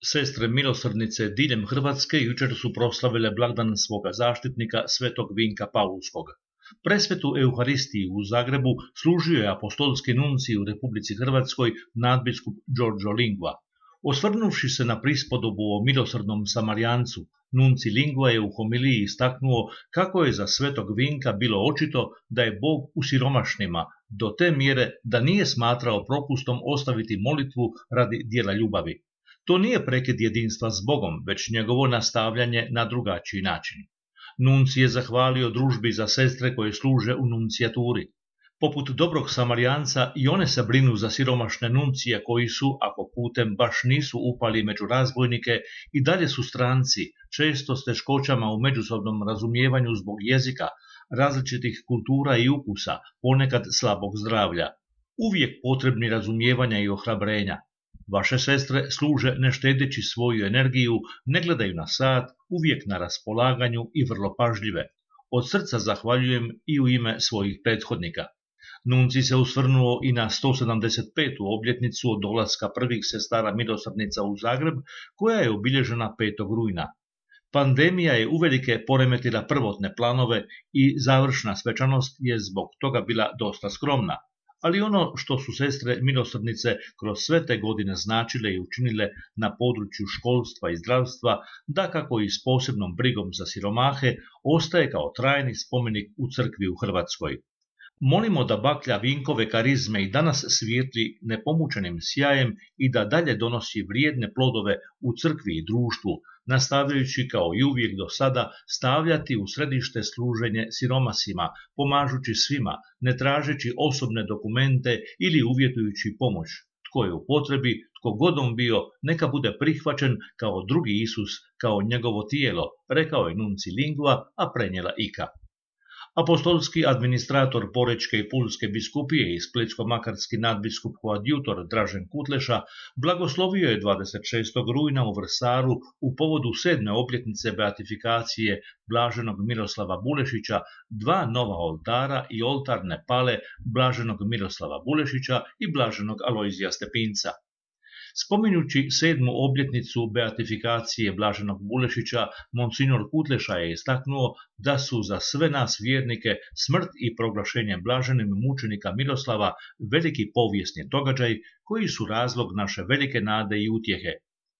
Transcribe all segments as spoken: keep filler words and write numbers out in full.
Sestre milosrdnice diljem Hrvatske jučer su proslavile blagdan svoga zaštitnika svetog Vinka Paulskog. Presvetu Euharistiju u Zagrebu služio je apostolski nuncij u Republici Hrvatskoj nadbiskup Giorgio Lingua. Osvrnuvši se na prispodobu o milosrdnom Samarijancu, nunci Lingua je u homiliji istaknuo kako je za svetog Vinka bilo očito da je Bog u siromašnima, do te mjere da nije smatrao propustom ostaviti molitvu radi djela ljubavi. To nije prekid jedinstva s Bogom, već njegovo nastavljanje na drugačiji način. Nunci je zahvalio družbi za sestre koje služe u nuncijaturi. Poput dobrog Samarijanca i one se brinu za siromašne nuncije koji su, ako putem baš nisu upali među razbojnike, i dalje su stranci, često s teškoćama u međusobnom razumijevanju zbog jezika, različitih kultura i ukusa, ponekad slabog zdravlja. Uvijek potrebni razumijevanja i ohrabrenja. Vaše sestre služe ne štedeći svoju energiju, ne gledaju na sat, uvijek na raspolaganju i vrlo pažljive. Od srca zahvaljujem i u ime svojih prethodnika. Nunci se usvrnuo i na sto sedamdeset petu obljetnicu od dolaska prvih sestara milosrdnica u Zagreb, koja je obilježena petog rujna. Pandemija je uvelike poremetila prvotne planove i završna svečanost je zbog toga bila dosta skromna. Ali ono što su sestre milosrdnice kroz sve te godine značile i učinile na području školstva i zdravstva, dakako i s posebnom brigom za siromahe, ostaje kao trajni spomenik u crkvi u Hrvatskoj. Molimo da baklja Vinkove karizme i danas svijetli nepomučenim sjajem i da dalje donosi vrijedne plodove u crkvi i društvu, nastavljajući kao i uvijek do sada stavljati u središte služenje siromasima, pomažući svima, ne tražeći osobne dokumente ili uvjetujući pomoć. Tko je u potrebi, tko god on bio, neka bude prihvaćen kao drugi Isus, kao njegovo tijelo, rekao je nunci Lingua, a prenijela Ika. Apostolski administrator Porečke i Pulske biskupije i splitsko-makarski nadbiskup koadjutor Dražen Kutleša blagoslovio je dvadeset šestog rujna u Vrsaru u povodu sedme obljetnice beatifikacije blaženog Miroslava Bulešića dva nova oltara i oltarne pale blaženog Miroslava Bulešića i blaženog Alojzija Stepinca. Spominjući sedmu obljetnicu beatifikacije blaženog Bulešića, monsignor Kutleša je istaknuo da su za sve nas vjernike smrt i proglašenje blaženim mučenika Miroslava veliki povijesni događaj koji su razlog naše velike nade i utjehe.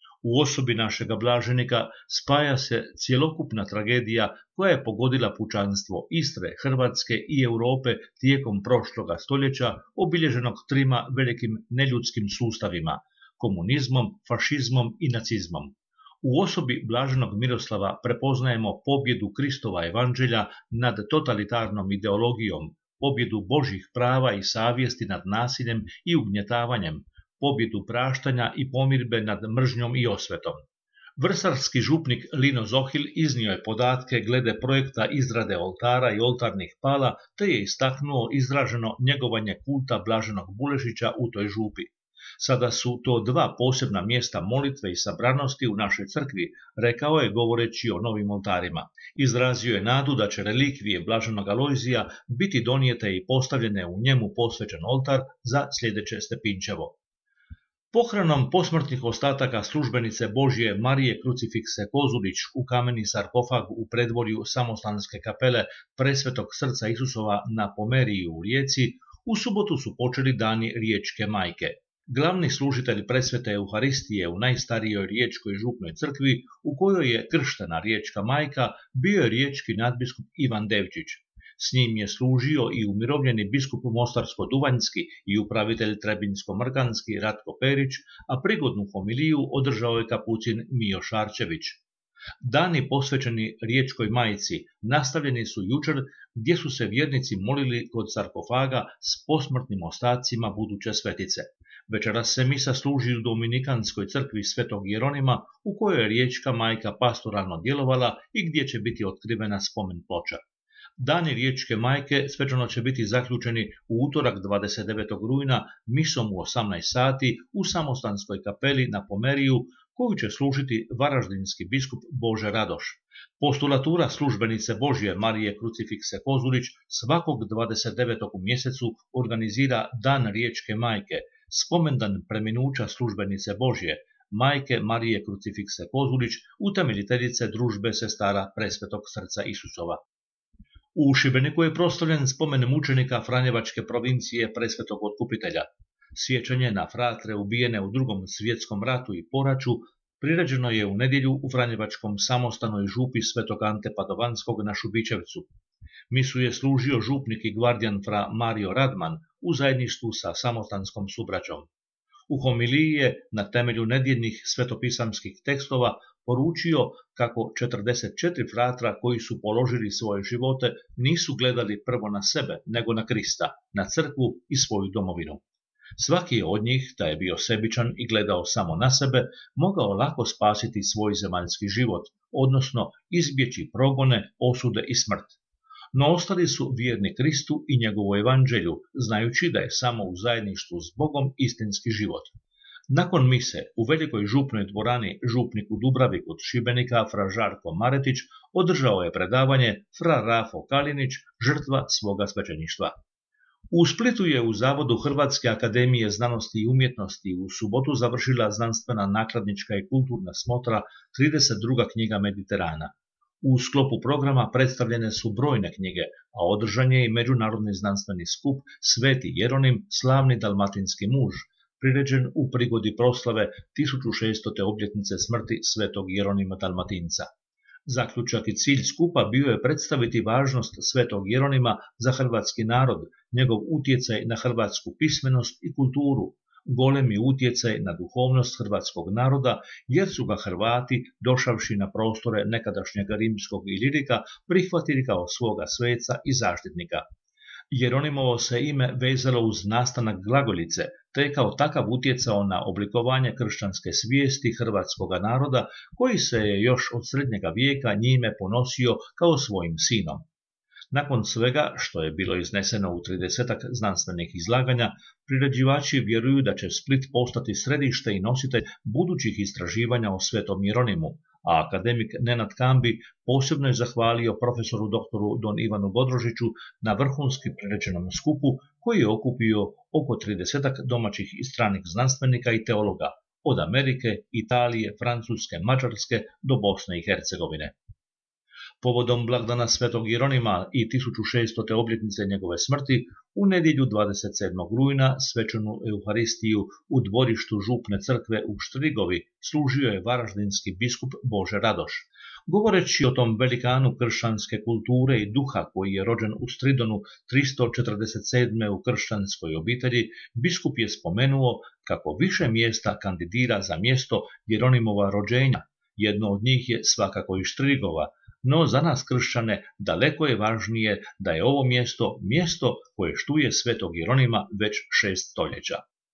U osobi našega blaženika spaja se cjelokupna tragedija koja je pogodila pučanstvo Istre, Hrvatske i Europe tijekom prošloga stoljeća, obilježenog trima velikim neljudskim sustavima, komunizmom, fašizmom i nacizmom. U osobi blaženog Miroslava prepoznajemo pobjedu Kristova evanđelja nad totalitarnom ideologijom, pobjedu Božjih prava i savjesti nad nasiljem i ugnjetavanjem, pobjedu praštanja i pomirbe nad mržnjom i osvetom. Vrsarski župnik Lino Zohil iznio je podatke glede projekta izrade oltara i oltarnih pala, te je istaknuo izraženo njegovanje kulta blaženog Bulešića u toj župi. Sada su to dva posebna mjesta molitve i sabranosti u našoj crkvi, rekao je govoreći o novim oltarima. Izrazio je nadu da će relikvije blaženog Alojzija biti donijete i postavljene u njemu posvećen oltar za sljedeće Stepinčevo. Pohranom posmrtnih ostataka službenice Božje Marije Krucifikse Kozulić u kameni sarkofag u predvorju Samostanske kapele Presvetog srca Isusova na Pomeriji u Rijeci, u subotu su počeli dani Riječke majke. Glavni služitelj presvete Euharistije u najstarijoj riječkoj župnoj crkvi, u kojoj je krštena riječka majka, bio je riječki nadbiskup Ivan Devčić. S njim je služio i umirovljeni biskup Mostarsko-Duvanjski i upravitelj Trebinsko-Mrganski Ratko Perić, a prigodnu homiliju održao je kapucin Mijo Šarčević. Dani posvećeni riječkoj majci nastavljeni su jučer, gdje su se vjernici molili kod sarkofaga s posmrtnim ostacima buduće svetice. Večeras se misa služi u Dominikanskoj crkvi Svetog Jeronima, u kojoj je riječka majka pastoralno djelovala i gdje će biti otkrivena spomen ploča. Dani Riječke majke svečano će biti zaključeni u utorak dvadeset devetog rujna misom u osamnaest sati u Samostanskoj kapeli na Pomeriju, koju će služiti varaždinski biskup Bože Radoš. Postulatura službenice Božje Marije Krucifikse Kozulić svakog dvadeset devetog u mjesecu organizira Dan Riječke majke, spomendan preminuća službenice Božje, majke Marije Krucifikse Pozulić, utemeljiteljice družbe sestara Presvetog srca Isusova. U Šibeniku je proslavljen spomen mučenika Franjevačke provincije Presvetog otkupitelja. Sjećanje na fratre ubijene u Drugom svjetskom ratu i poraću priređeno je u nedjelju u Franjevačkom samostanoj župi Svetog Ante Padovanskog na Šubićevcu. Misu je služio župnik i gvardijan fra Mario Radman u zajedništvu sa samostanskom subraćom. U homiliji je na temelju nedjeljnih svetopisamskih tekstova poručio kako četrdeset četiri fratra koji su položili svoje živote nisu gledali prvo na sebe, nego na Krista, na crkvu i svoju domovinu. Svaki od njih, da je bio sebičan i gledao samo na sebe, mogao lako spasiti svoj zemaljski život, odnosno izbjeći progone, osude i smrt. No ostali su vjerni Kristu i njegovu evanđelju, znajući da je samo u zajedništvu s Bogom istinski život. Nakon mise u velikoj župnoj dvorani župnik u Dubravi kod Šibenika fra Žarko Maretić održao je predavanje fra Rafo Kalinić, žrtva svoga svećeništva. U Splitu je u Zavodu Hrvatske akademije znanosti i umjetnosti u subotu završila znanstvena nakladnička i kulturna smotra trideset druga knjiga Mediterana. U sklopu programa predstavljene su brojne knjige, a održan je i međunarodni znanstveni skup Sveti Jeronim, slavni dalmatinski muž, priređen u prigodi proslave tisuću šeststote obljetnice smrti Svetog Jeronima Dalmatinca. Zaključak i cilj skupa bio je predstaviti važnost Svetog Jeronima za hrvatski narod, njegov utjecaj na hrvatsku pismenost i kulturu, golemi utjecaj na duhovnost hrvatskog naroda, jer su ga Hrvati, došavši na prostore nekadašnjeg rimskog Ilirika, prihvatili kao svoga sveca i zaštitnika. Jeronimovo se ime vezalo uz nastanak glagoljice, te je kao takav utjecao na oblikovanje kršćanske svijesti hrvatskoga naroda, koji se je još od srednjega vijeka njime ponosio kao svojim sinom. Nakon svega, što je bilo izneseno u tridesetak znanstvenih izlaganja, priređivači vjeruju da će Split postati središte i nositelj budućih istraživanja o Svetom Jeronimu, a akademik Nenad Kambi posebno je zahvalio profesoru doktoru don Ivanu Bodrožiću na vrhunski priređenom skupu koji je okupio oko tridesetak domaćih i stranih znanstvenika i teologa, od Amerike, Italije, Francuske, Mađarske do Bosne i Hercegovine. Povodom blagdana Svetog Jeronima i tisuću šeststote obljetnice njegove smrti, u nedjelju dvadeset sedmog rujna svečanu Euharistiju u dvorištu župne crkve u Štrigovi služio je varaždinski biskup Bože Radoš. Govoreći o tom velikanu kršćanske kulture i duha koji je rođen u Stridonu tristo četrdeset sedme u kršćanskoj obitelji, biskup je spomenuo kako više mjesta kandidira za mjesto Jeronimova rođenja. Jedno od njih je svakako i Štrigova, no za nas kršćane daleko je važnije da je ovo mjesto mjesto koje štuje Svetog Jeronima već šest stoljeća.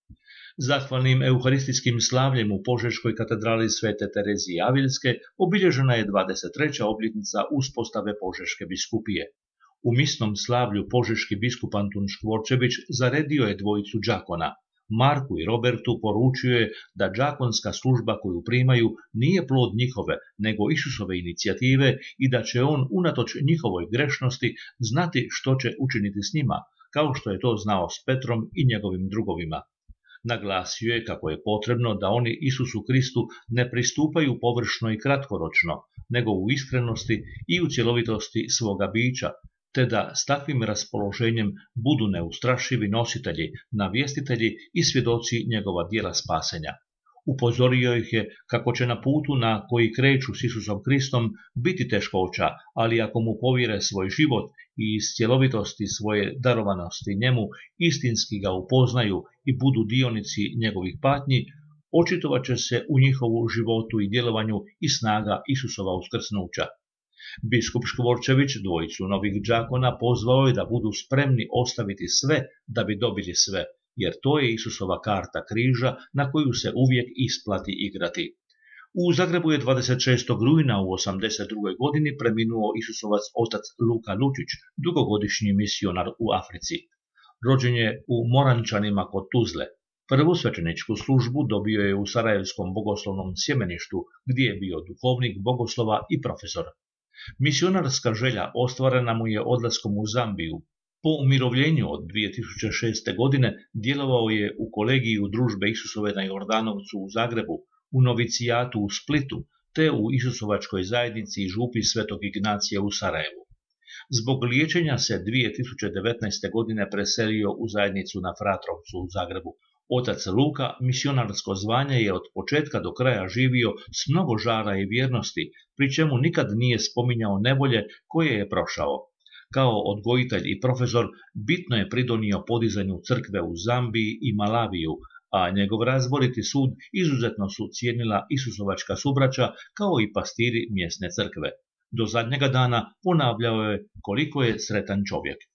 Zahvalnim euharistijskim slavljem u Požeškoj katedrali Svete Terezije Avilske obilježena je dvadeset treća obljetnica uspostave Požeške biskupije. U misnom slavlju požeški biskup Antun Škvorčević zaredio je dvojicu đakona. Marku i Robertu poručio je da đakonska služba koju primaju nije plod njihove, nego Isusove inicijative i da će on unatoč njihovoj grešnosti znati što će učiniti s njima, kao što je to znao s Petrom i njegovim drugovima. Naglasio je kako je potrebno da oni Isusu Kristu ne pristupaju površno i kratkoročno, nego u iskrenosti i u cjelovitosti svoga bića, te da s takvim raspoloženjem budu neustrašivi nositelji, navjestitelji i svjedoci njegova djela spasenja. Upozorio ih je kako će na putu na koji kreću s Isusom Kristom biti teškoća, ali ako mu povjere svoj život i iz cjelovitosti svoje darovanosti njemu istinski ga upoznaju i budu dionici njegovih patnji, očitovat će se u njihovu životu i djelovanju i snaga Isusova uskrsnuća. Biskup Škvorčević dvojicu novih đakona pozvao je da budu spremni ostaviti sve da bi dobili sve, jer to je Isusova karta križa na koju se uvijek isplati igrati. U Zagrebu je dvadeset šestog rujna u osamdeset drugoj godini preminuo Isusovac otac Luka Lučić, dugogodišnji misionar u Africi. Rođen je u Morančanima kod Tuzle. Prvu svećeničku službu dobio je u Sarajevskom bogoslovnom sjemeništu, gdje je bio duhovnik bogoslova i profesor. Misionarska želja ostvarena mu je odlaskom u Zambiju. Po umirovljenju od dvije tisuće šeste. godine djelovao je u kolegiju družbe Isusove na Jordanovcu u Zagrebu, u novicijatu u Splitu te u Isusovačkoj zajednici i župi Svetog Ignacija u Sarajevu. Zbog liječenja se dvije tisuće devetnaeste. godine preselio u zajednicu na Fratrovcu u Zagrebu. Otac Luka misionarsko zvanje je od početka do kraja živio s mnogo žara i vjernosti, pri čemu nikad nije spominjao nevolje koje je prošao. Kao odgojitelj i profesor bitno je pridonio podizanju crkve u Zambiji i Malaviju, a njegov razboriti sud izuzetno su cijenila Isusovačka subraća kao i pastiri mjesne crkve. Do zadnjega dana ponavljao je koliko je sretan čovjek.